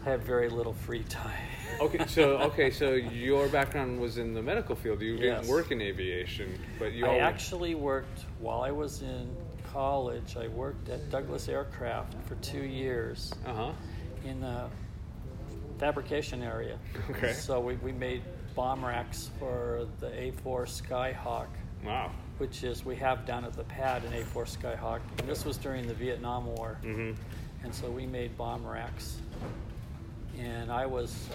I had very little free time. So your background was in the medical field. You didn't work in aviation, but I actually worked while I was in college. I worked at Douglas Aircraft for 2 years in the fabrication area. Okay. So we made bomb racks for the A4 Skyhawk. Wow. Which is, we have down at the pad an A4 Skyhawk. And this was during the Vietnam War. Mm-hmm. And so we made bomb racks. And I was,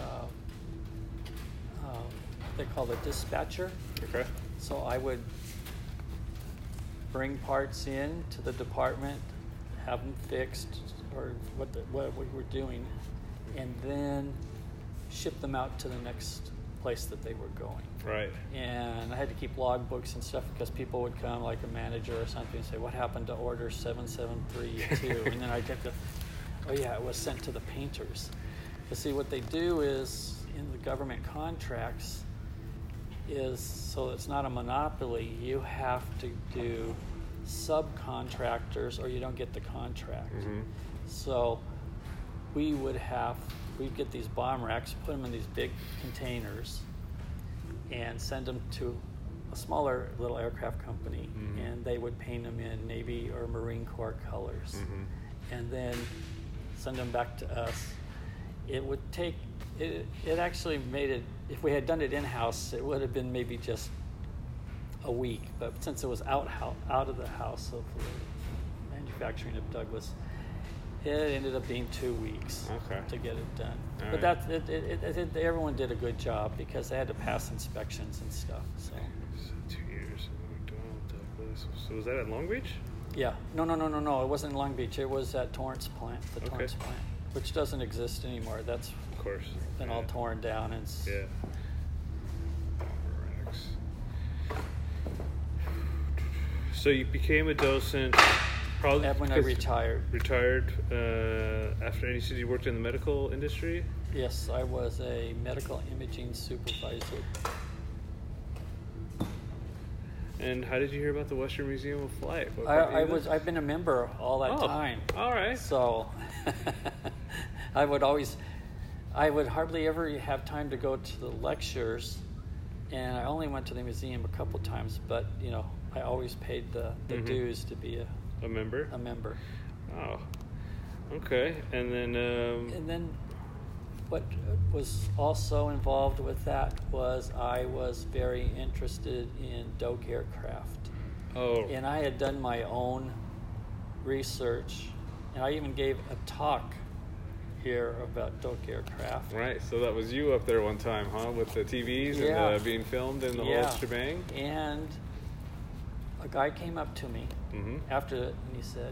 they call it a dispatcher. Okay. So I would bring parts in to the department, have them fixed, or what we were doing, and then ship them out to the next place that they were going. Right. And I had to keep logbooks and stuff because people would come, like a manager or something, and say, "What happened to order 773?" And then I'd get to, "Oh yeah, it was sent to the painters." But see, what they do is, in the government contracts, is so it's not a monopoly, you have to do subcontractors or you don't get the contract. Mm-hmm. So we'd get these bomb racks, put them in these big containers, and send them to a smaller little aircraft company, and they would paint them in Navy or Marine Corps colors, and then send them back to us. It would take, it actually made it, if we had done it in-house, it would have been maybe just a week, but since it was out of the house of the manufacturing of Douglas, it ended up being 2 weeks to get it done. All but right. Everyone did a good job because they had to pass inspections and stuff. So 2 years at McDonnell Douglas. So was that at Long Beach? Yeah. No. It wasn't in Long Beach. It was at Torrance plant, Torrance plant, which doesn't exist anymore. That's of course been all torn down. And Racks. So you became a docent. Probably when I retired. Retired after, and you said you worked in the medical industry? Yes, I was a medical imaging supervisor. And how did you hear about the Western Museum of Flight? I've been a member all that time. All right. So I would hardly ever have time to go to the lectures, and I only went to the museum a couple times, but I always paid the dues to be a member? A member. Oh, okay. And then what was also involved with that was I was very interested in Doak aircraft. Oh. And I had done my own research, and I even gave a talk here about Doak aircraft. Right, so that was you up there one time, huh? With the TVs and being filmed and the whole shebang? And a guy came up to me after it, and he said,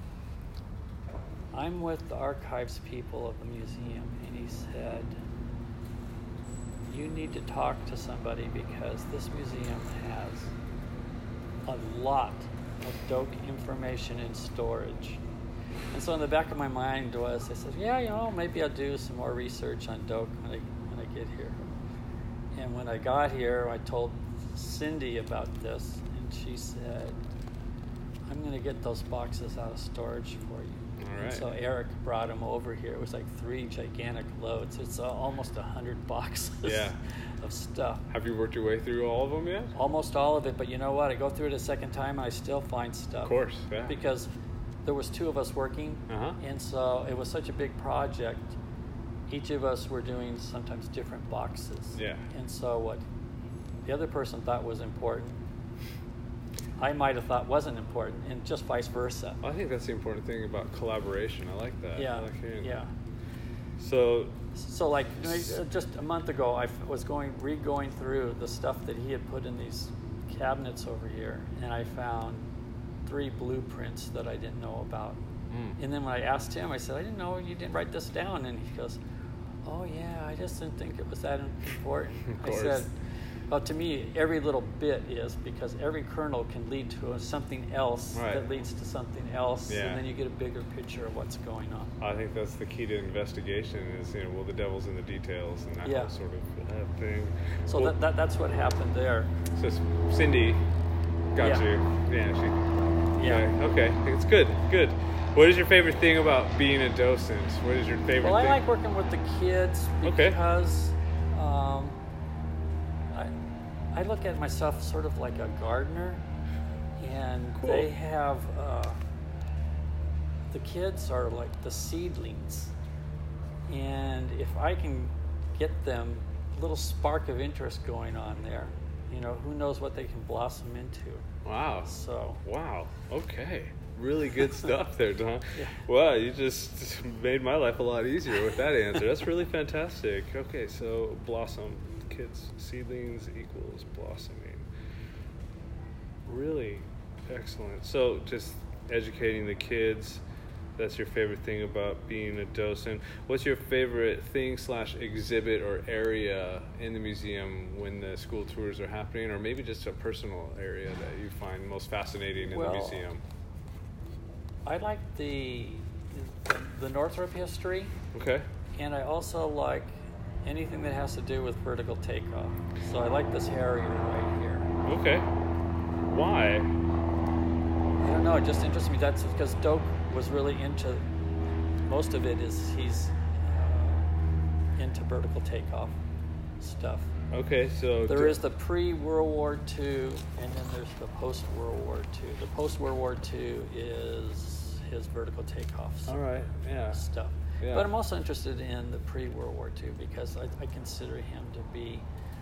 "I'm with the archives people of the museum," and he said, "You need to talk to somebody because this museum has a lot of Doak information in storage." And so in the back of my mind I said, maybe I'll do some more research on Doak when I get here. And when I got here, I told Cindy about this, and she said, "I'm going to get those boxes out of storage for you." All right. And so Eric brought them over here. It was like 3 gigantic loads. It's almost 100 boxes of stuff. Have you worked your way through all of them yet? Almost all of it, but you know what? I go through it a second time, and I still find stuff. Of course, yeah. Because there was 2 of us working, and so it was such a big project. Each of us were doing sometimes different boxes. Yeah. And so what the other person thought was important, I might have thought wasn't important, and just vice versa. I think that's the important thing about collaboration. I like that. Yeah. I like hearing that. So like just a month ago, I was going through the stuff that he had put in these cabinets over here, and I found 3 blueprints that I didn't know about. And then when I asked him, I said, "I didn't know you didn't write this down." And he goes, "Oh yeah, I just didn't think it was that important." I said, "Well, to me, every little bit is, because every kernel can lead to something else that leads to something else, and then you get a bigger picture of what's going on." I think that's the key to investigation is, the devil's in the details and that whole sort of thing. So that's what happened there. So Cindy got you. Yeah, she... Yeah. Okay. It's good. What is your favorite thing about being a docent? What is your favorite thing? Well, I like working with the kids because I look at myself sort of like a gardener, and they have, the kids are like the seedlings. And if I can get them a little spark of interest going on there, who knows what they can blossom into. Wow. So. Wow. Okay. Really good stuff there, Don. Yeah. Wow, you just made my life a lot easier with that answer. That's really fantastic. Okay, so blossom, kids, seedlings equals blossoming. Really excellent. So just educating the kids, that's your favorite thing about being a docent. What's your favorite thing / exhibit or area in the museum when the school tours are happening, or maybe just a personal area that you find most fascinating in the museum? I like the Northrop history. Okay. And I also like anything that has to do with vertical takeoff. So I like this Harrier right here. Okay. Why? I don't know, it just interests me. That's because Doak was really into, most of it is he's into vertical takeoff stuff. Okay, so there is the pre-World War II, and then there's the post-World War II. The post-World War II is his vertical takeoff stuff. Yeah. But I'm also interested in the pre-World War II because I consider him to be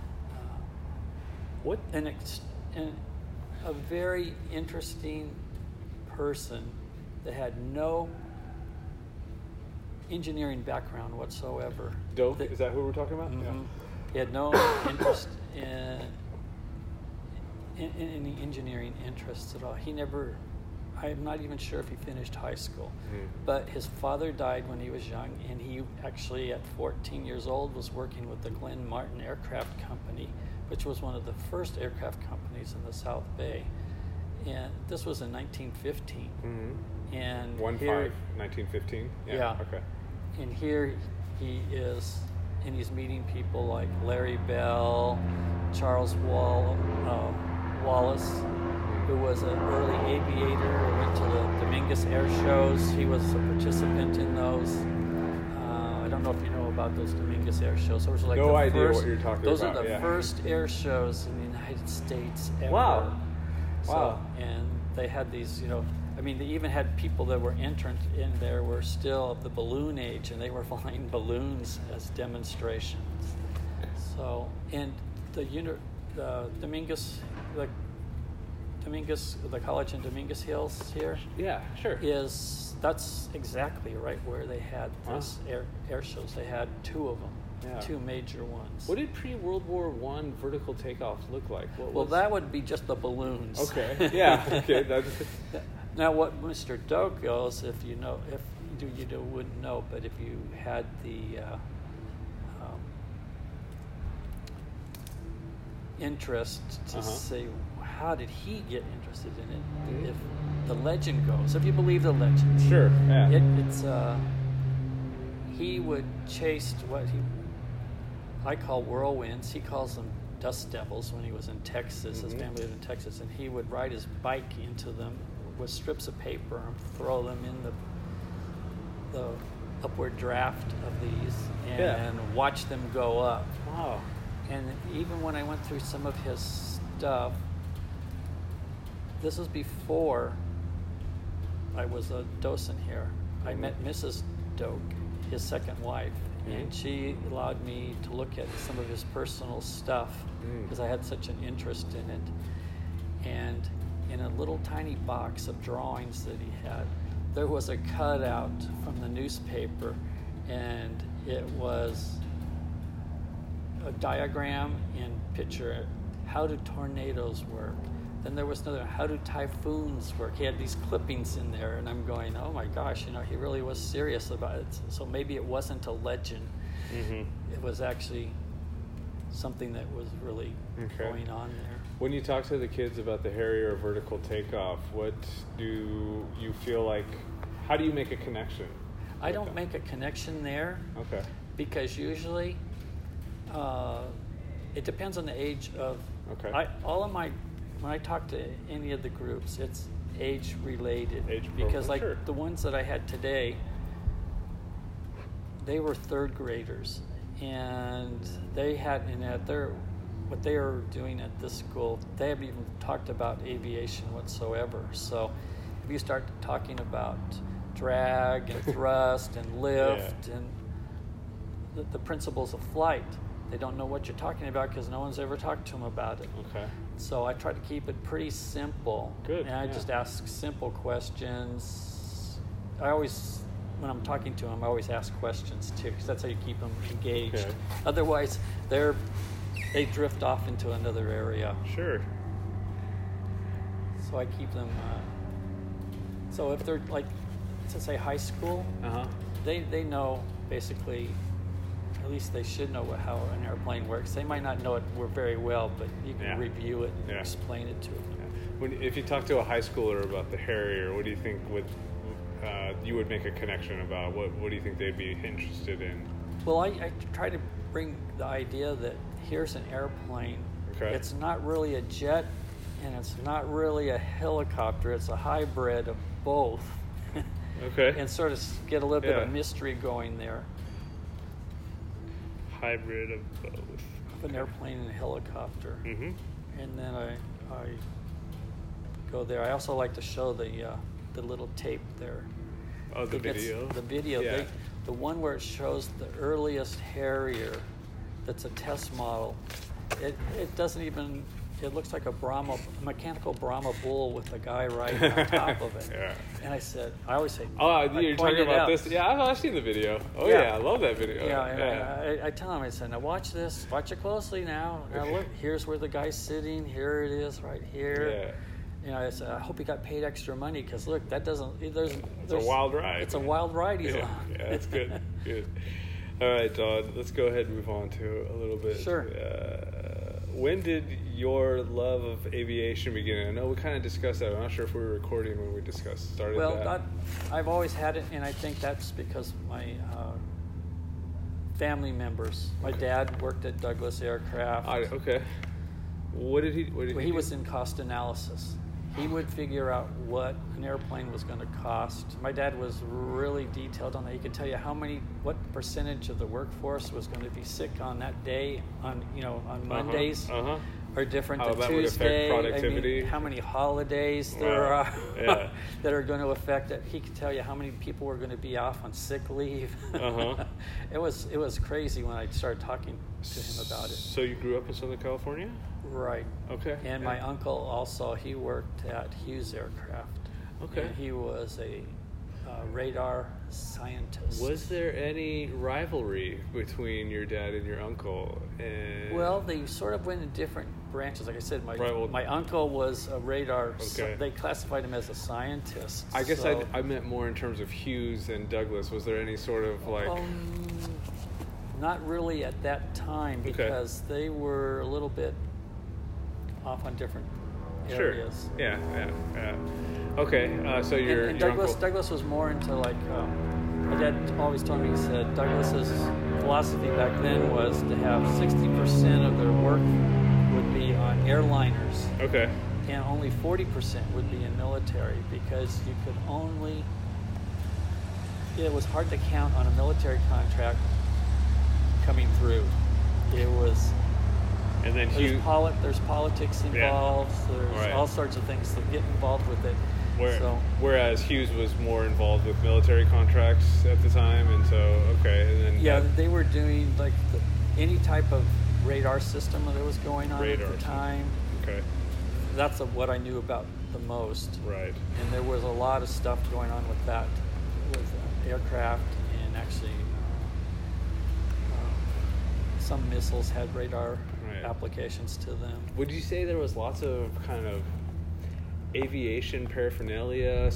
a very interesting person that had no engineering background whatsoever. Doak, is that who we're talking about? Mm-hmm. Yeah. He had no interest in any engineering interests at all. I'm not even sure if he finished high school. Mm-hmm. But his father died when he was young, and he actually, at 14 years old, was working with the Glenn Martin Aircraft Company, which was one of the first aircraft companies in the South Bay. And this was in 1915. Mm-hmm. And 1915? Yeah. Okay. And here he is, and he's meeting people like Larry Bell, Charles Wallace, who was an early aviator who went to the Dominguez air shows. He was a participant in those. I don't know if you know about those Dominguez air shows. Those are like no idea what you're talking those about. Those are the first air shows in the United States ever. Wow. So, and they had these, they even had people that were entrant in there were still of the balloon age, and they were flying balloons as demonstrations. So, and the Dominguez, the college in Dominguez Hills here. Yeah, sure. That's exactly right where they had this air shows. They had two of them. Yeah. Two major ones. What did pre-World War I vertical takeoff look like? That would be just the balloons. Okay. Yeah. Okay. Now, what Mr. Doak goes, if you wouldn't know, but if you had the interest to say, how did he get interested in it? Mm-hmm. If the legend goes, if you believe the legend, sure. Yeah. It's he would chase what I call whirlwinds. He calls them dust devils when he was in Texas. Mm-hmm. His family lived in Texas, and he would ride his bike into them with strips of paper and throw them in the upward draft of these and watch them go up. Wow. And even when I went through some of his stuff, this was before I was a docent here. Mm-hmm. I met Mrs. Doak, his second wife, and she allowed me to look at some of his personal stuff because I had such an interest in it. And in a little tiny box of drawings that he had, there was a cutout from the newspaper, and it was a diagram and picture. How do tornadoes work? Then there was another, how do typhoons work? He had these clippings in there, and I'm going, oh my gosh, he really was serious about it. So maybe it wasn't a legend. Mm-hmm. It was actually something that was really going on there. When you talk to the kids about the Harrier vertical takeoff, what do you feel like, how do you make a connection? I don't make a connection there. Okay. Because usually it depends on the age of, when I talk to any of the groups, age related. Age because appropriate, like sure. the ones that I had today, they were third graders, and they had what they are doing at this school, they haven't even talked about aviation whatsoever. So if you start talking about drag and thrust and lift and the principles of flight, they don't know what you're talking about because no one's ever talked to them about it. Okay. So I try to keep it pretty simple. Good. And I just ask simple questions. When I'm talking to them, I always ask questions too, because that's how you keep them engaged. Okay. Otherwise, they drift off into another area. Sure. So I keep them. So if they're like, let's say high school, they know basically. At least they should know how an airplane works. They might not know it very well, but you can review it and explain it to them. If you talk to a high schooler about the Harrier, what do you think you would make a connection about? What do you think they'd be interested in? Well, I try to bring the idea that here's an airplane. Okay. It's not really a jet, and it's not really a helicopter. It's a hybrid of both. Okay. And sort of get a little bit of mystery going there. Hybrid of both. An airplane and a helicopter. Mm-hmm. And then I go there. I also like to show the little tape there. Oh, the video? The video. Yeah. The one where it shows the earliest Harrier that's a test model. It doesn't even... It looks like a mechanical Brahma bull with a guy riding on top of it. Yeah. And I always say... you're talking about this? Yeah, I've seen the video. Oh, yeah, I love that video. Yeah, and I tell him, I said, now watch this. Watch it closely now. Now look, here's where the guy's sitting. Here it is right here. Yeah. I said, I hope he got paid extra money because, look, that doesn't... It's a wild ride. It's a wild ride he's on. Yeah, that's good. Good. All right, Don, let's go ahead and move on to a little bit. Sure. When did your love of aviation begin? I know we kind of discussed that. I'm not sure if we were recording when we started that. I've always had it, and I think that's because my family members. My dad worked at Douglas Aircraft. Okay. What did he do? He was in cost analysis. He would figure out what an airplane was going to cost. My dad was really detailed on that. He could tell you what percentage of the workforce was going to be sick on that day, on Mondays, or different than that Tuesday. Would affect productivity. How many holidays there are that are going to affect it. He could tell you how many people were going to be off on sick leave. It was crazy when I started talking to him about it. So you grew up in Southern California? Right. Okay. And my uncle also, he worked at Hughes Aircraft. Okay. And he was a radar scientist. Was there any rivalry between your dad and your uncle? Well, they sort of went in different branches. Like I said, my uncle was a radar. So they classified him as a scientist. I guess I meant more in terms of Hughes and Douglas. Was there any sort of not really at that time because they were a little bit off on different areas. Sure. Yeah. Okay, so your Douglas was more into my dad always told me, he said Douglas's philosophy back then was to have 60% of their work would be on airliners. Okay. And only 40% would be in military because you could it was hard to count on a military contract coming through. It was... And then there's politics involved. There's all sorts of things that get involved with it. Whereas Hughes was more involved with military contracts at the time, and so and then they were doing any type of radar system that was going on at the time. Okay, that's what I knew about the most. Right, and there was a lot of stuff going on with that, with aircraft, and actually some missiles had radar applications to them. Would you say there was lots of kind of aviation paraphernalia /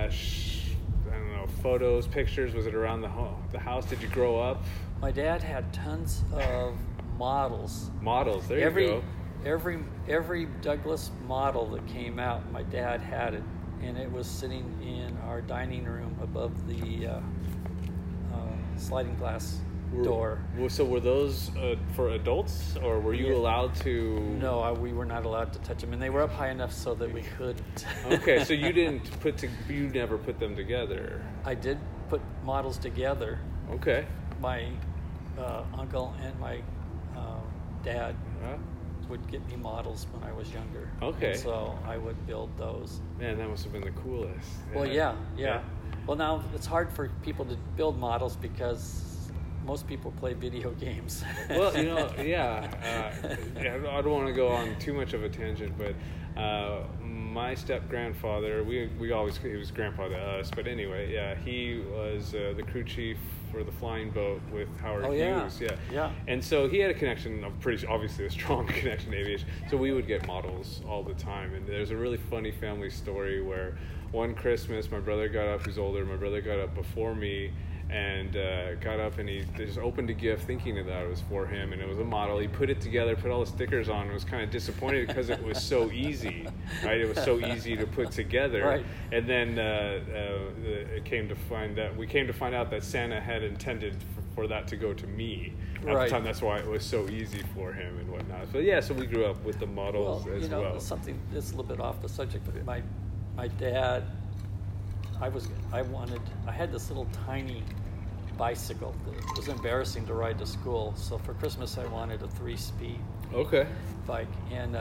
photos, pictures? Was it around the house? Did you grow up? My dad had tons of models. There you go. Every Douglas model that came out, my dad had it, and it was sitting in our dining room above the sliding glass door. So were those for adults, or were you allowed to? No, we were not allowed to touch them, and they were up high enough so that we couldn't. Okay, so you you never put them together. I did put models together. Okay. My uncle and my dad would get me models when I was younger. Okay. And so I would build those. Man, that must have been the coolest. Well, yeah. Well, now it's hard for people to build models because most people play video games. Well, I don't want to go on too much of a tangent, but my step-grandfather, he was grandpa to us, but anyway, yeah, he was the crew chief for the flying boat with Howard Hughes. Yeah. And so he had a connection, obviously a strong connection to aviation. So we would get models all the time. And there's a really funny family story where one Christmas, my brother got up, who's older, my brother got up before me, and got up and he just opened a gift thinking that it was for him, and it was a model. He put it together, put all the stickers on, and was kind of disappointed because it was so easy, right? It was so easy to put together. Right. And then we came to find out that Santa had intended for that to go to me at the time. That's why it was so easy for him and whatnot. So yeah, so we grew up with the models as well. Something that's a little bit off the subject, but my dad, I had this little tiny bicycle that was embarrassing to ride to school. So for Christmas, I wanted a 3-speed bike, and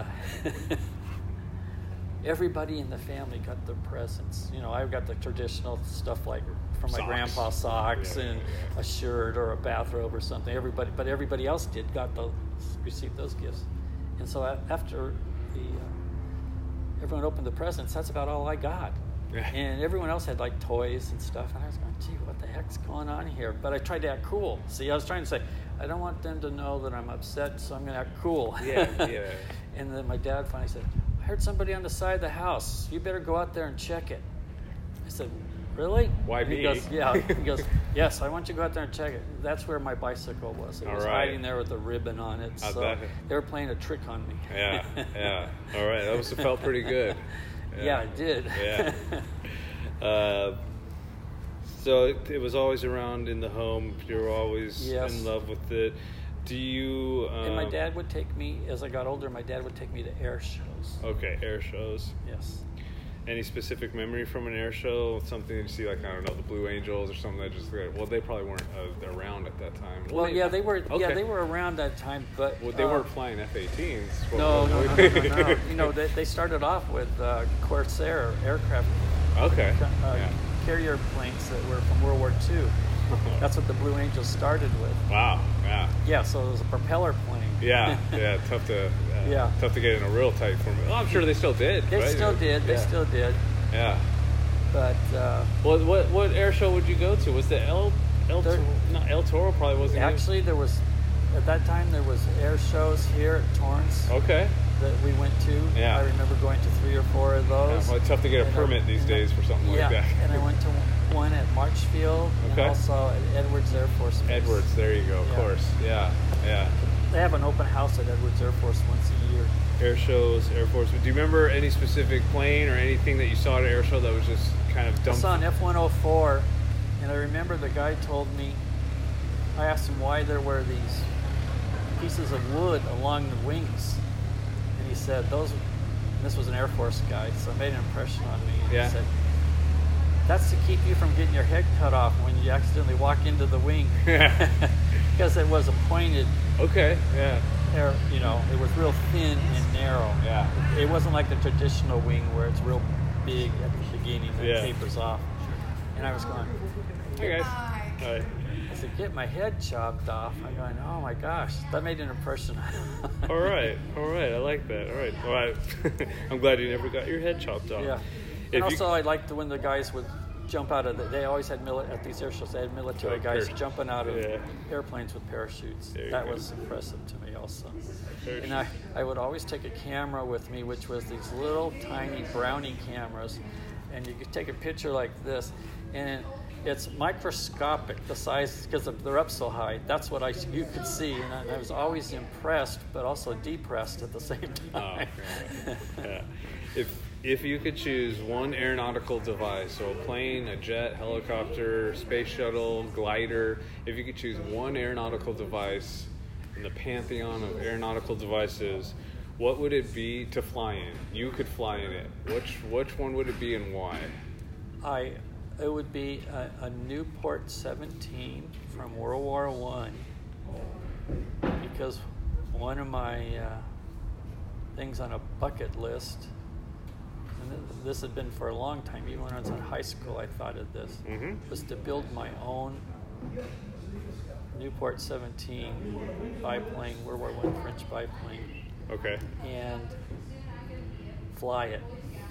everybody in the family got their presents. I got the traditional stuff like from my grandpa, socks and a shirt or a bathrobe or something. Everybody else received those gifts, and so after everyone opened the presents, that's about all I got. And everyone else had like toys and stuff, and I was going, gee, what the heck's going on here? But I tried to act cool. See, I was trying to say, I don't want them to know that I'm upset, so I'm going to act cool. Yeah. And then my dad finally said, I heard somebody on the side of the house. You better go out there and check it. I said, really? Why me? He goes, yeah. He goes, yes, I want you to go out there and check it. That's where my bicycle was. It was hiding there with a ribbon on it. So they were playing a trick on me. Yeah. All right. That must have felt pretty good. Yeah, it did. Yeah. So it was always around in the home. You were always in love with it. Do you... and my dad would take me, as I got older, my dad would take me to air shows. Okay, air shows. Yes. Any specific memory from an air show? Something that you see, like, I don't know, the Blue Angels or something that just... Well, they probably weren't around at that time. Well, they were. Okay. Yeah, they were around that time, but... Well, they weren't flying F-18s. No. They started off with Corsair aircraft. Okay. Carrier planes that were from World War II. That's what the Blue Angels started with. Wow. Yeah. Yeah. So it was a propeller plane. Yeah. Tough to get in a real tight format. Well, I'm sure they still did. They still did. Yeah. But what air show would you go to? Was the El Toro probably wasn't. Actually, there was at that time there was air shows here at Torrance. Okay. That we went to. Yeah. I remember going to 3 or 4 of those. Yeah, well, it's tough to get a permit these days for something like that. Yeah, and I went to one at Marchfield and also at Edwards Air Force Base. Edwards, there you go, of course. Yeah. They have an open house at Edwards Air Force once a year. Air shows, Air Force. Do you remember any specific plane or anything that you saw at an air show that was just kind of dumb? I saw an F-104, and I remember the guy told me, I asked him why there were these pieces of wood along the wings. And he said, this was an Air Force guy, so it made an impression on me. And he said, that's to keep you from getting your head cut off when you accidentally walk into the wing. Because it was a pointed air, it was real thin and narrow. Yeah. It wasn't like the traditional wing where it's real big at the beginning and it tapers off. And I was going, hey guys. Hi. I said, get my head chopped off. I'm going, oh my gosh, that made an impression. All right, I like that. All right, I'm glad you never got your head chopped off. Yeah, and also I liked when the guys would jump out of they always had at these air shows, they had military guys jumping out of airplanes with parachutes. That was impressive to me also. And I would always take a camera with me, which was these little tiny Brownie cameras, and you could take a picture like this, and it's microscopic, the size, because they're up so high. That's what you could see, and I was always impressed, but also depressed at the same time. Oh, yeah. If you could choose one aeronautical device, so a plane, a jet, helicopter, space shuttle, glider, if you could choose one aeronautical device in the pantheon of aeronautical devices, what would it be to fly in? You could fly in it. Which one would it be and why? It would be a Newport 17 from World War I, because one of my things on a bucket list, and this had been for a long time, even when I was in high school I thought of this, was to build my own Newport 17 biplane, World War I French biplane. Okay. And fly it.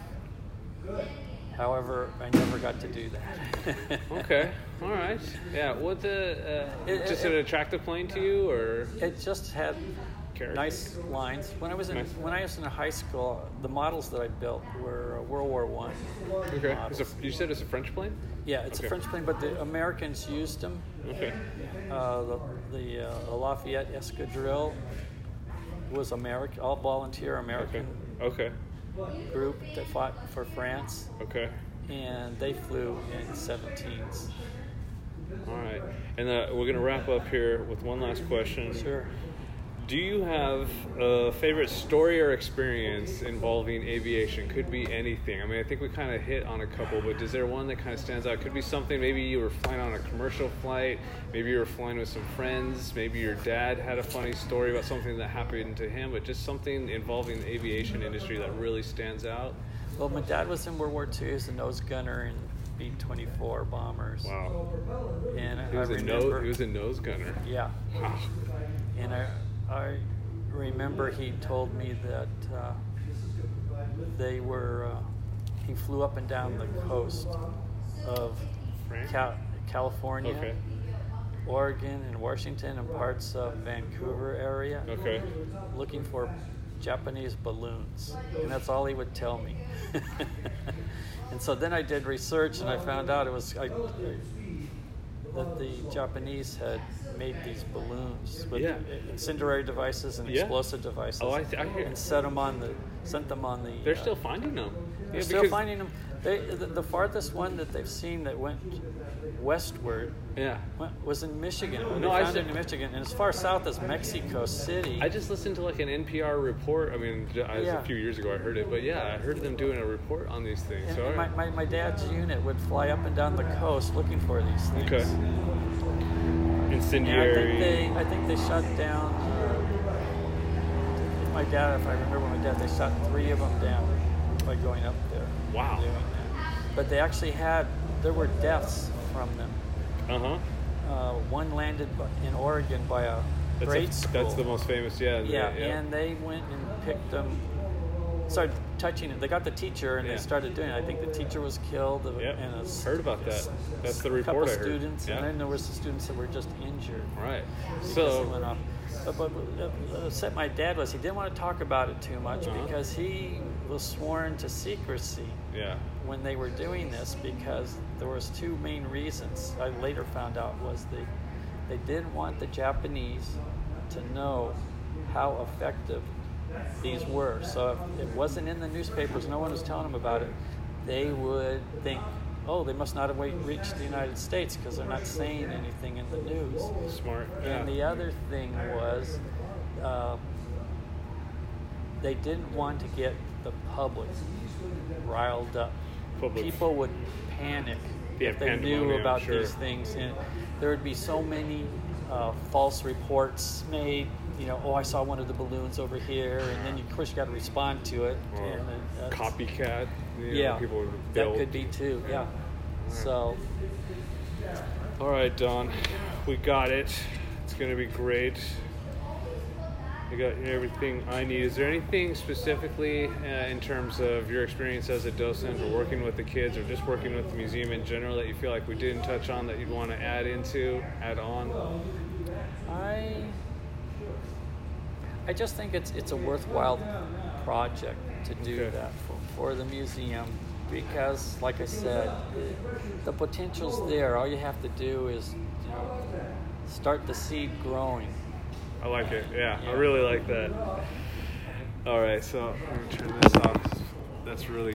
However, I never got to do that. Okay. All right. Yeah. What just an attractive plane to you, or it just had nice lines. When I was in high school, the models that I built were World War I. Okay. You said it's a French plane? Yeah, it's a French plane, but the Americans used them. Okay. The Lafayette Escadrille was all volunteer American. Okay. Group that fought for France. Okay. And they flew in 17s. All right. And we're going to wrap up here with one last question. Sure. Do you have a favorite story or experience involving aviation? Could be anything. I mean, I think we kind of hit on a couple, but is there one that kind of stands out? Could be something, maybe you were flying on a commercial flight, maybe you were flying with some friends, maybe your dad had a funny story about something that happened to him, but just something involving the aviation industry that really stands out? Well, my dad was in World War II. He was a nose gunner in B-24 bombers. Wow. And he was a nose gunner. Yeah. Wow. And I remember he told me that he flew up and down the coast of California, Oregon, and Washington, and parts of Vancouver area, looking for Japanese balloons. And that's all he would tell me. And so then I did research, and I found out that the Japanese had made these balloons with incendiary devices and explosive devices, and sent them on the. They're still finding them. They're still finding them. The farthest one that they've seen that went westward was in Michigan. They found it in Michigan, and as far south as Mexico City. I just listened to like an NPR report. I mean, a few years ago I heard it, but I heard them doing a report on these things. And my dad's unit would fly up and down the coast looking for these things. Okay. Incendiary. I think they shot down. My dad, if I remember my dad, they shot 3 of them down by going up there. Wow. But they actually there were deaths from them. One landed in Oregon by a grade school. That's the most famous, and they went and picked them, started touching it. They got the teacher, and they started doing it. I think the teacher was killed. And heard about that. That's the report I heard. A couple students, and then there were some students that were just injured. Right. So went off. But upset my dad was he didn't want to talk about it too much because he was sworn to secrecy when they were doing this, because there was 2 main reasons I later found out was they didn't want the Japanese to know how effective these were. So if it wasn't in the newspapers, no one was telling them about it, they would think, oh, they must not have reached the United States because they're not saying anything in the news. Smart. And the other thing was they didn't want to get the public riled up. People would panic if they knew about these things. And there would be so many false reports made. I saw one of the balloons over here, and then of course you got to respond to it. And copycat. People that could be too. Yeah. So. All right, Don, we got it. It's going to be great. I got everything I need. Is there anything specifically in terms of your experience as a docent or working with the kids or just working with the museum in general that you feel like we didn't touch on that you'd want to add on? I just think it's a worthwhile project to do that for the museum, because, like I said, the potential's there. All you have to do is start the seed growing. I like it. Yeah, I really like that. All right, so I'm going to turn this off. That's really